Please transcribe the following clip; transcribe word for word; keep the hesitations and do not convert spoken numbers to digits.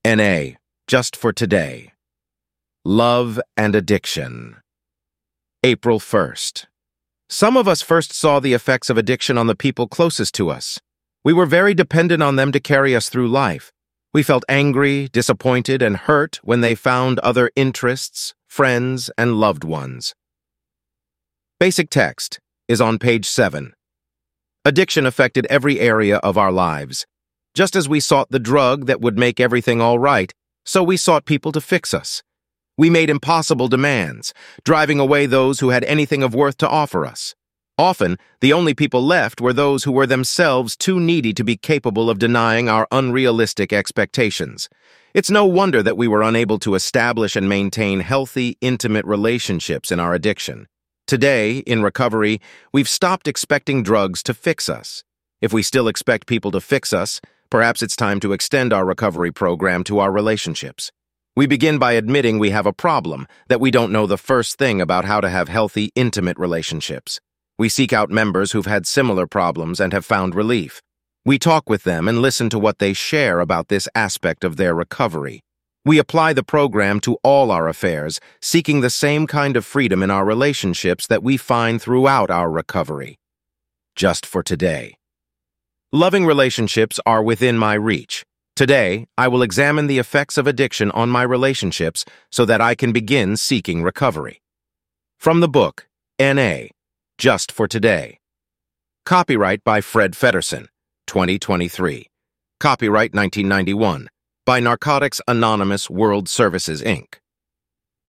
N A, just for today. Love and addiction. April first. Some of us first saw the effects of addiction on the people closest to us. We were very dependent on them to carry us through life. We felt angry, disappointed, and hurt when they found other interests, friends, and loved ones. Basic text is on page seven. Addiction affected every area of our lives. Just as we sought the drug that would make everything all right, so we sought people to fix us. We made impossible demands, driving away those who had anything of worth to offer us. Often, the only people left were those who were themselves too needy to be capable of denying our unrealistic expectations. It's no wonder that we were unable to establish and maintain healthy, intimate relationships in our addiction. Today, in recovery, we've stopped expecting drugs to fix us. If we still expect people to fix us, perhaps it's time to extend our recovery program to our relationships. We begin by admitting we have a problem, that we don't know the first thing about how to have healthy, intimate relationships. We seek out members who've had similar problems and have found relief. We talk with them and listen to what they share about this aspect of their recovery. We apply the program to all our affairs, seeking the same kind of freedom in our relationships that we find throughout our recovery. Just for today. Loving relationships are within my reach. Today, I will examine the effects of addiction on my relationships so that I can begin seeking recovery. From the book, N A, Just for Today. Copyright by Fred Feddersen, twenty twenty-three. Copyright nineteen ninety-one, by Narcotics Anonymous World Services, Incorporated